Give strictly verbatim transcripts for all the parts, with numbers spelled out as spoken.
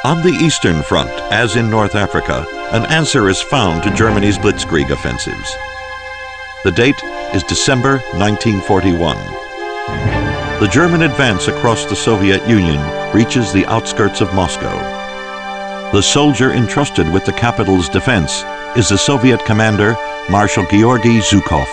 On the Eastern Front, as in North Africa, an answer is found to Germany's blitzkrieg offensives. The date is December nineteen forty-one. The German advance across the Soviet Union reaches the outskirts of Moscow. The soldier entrusted with the capital's defense is the Soviet commander, Marshal Georgy Zhukov.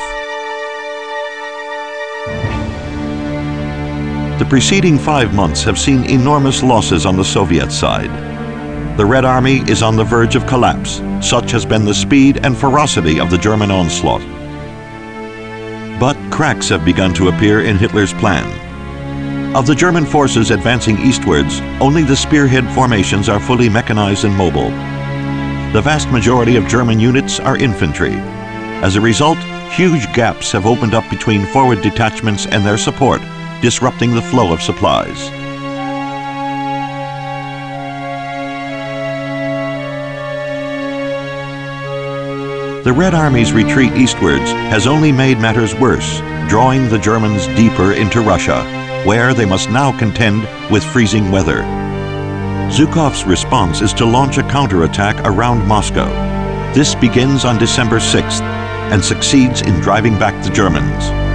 The preceding five months have seen enormous losses on the Soviet side. The Red Army is on the verge of collapse. Such has been the speed and ferocity of the German onslaught. But cracks have begun to appear in Hitler's plan. Of the German forces advancing eastwards, only the spearhead formations are fully mechanized and mobile. The vast majority of German units are infantry. As a result, huge gaps have opened up between forward detachments and their support, disrupting the flow of supplies. The Red Army's retreat eastwards has only made matters worse, drawing the Germans deeper into Russia, where they must now contend with freezing weather. Zhukov's response is to launch a counterattack around Moscow. This begins on December sixth and succeeds in driving back the Germans.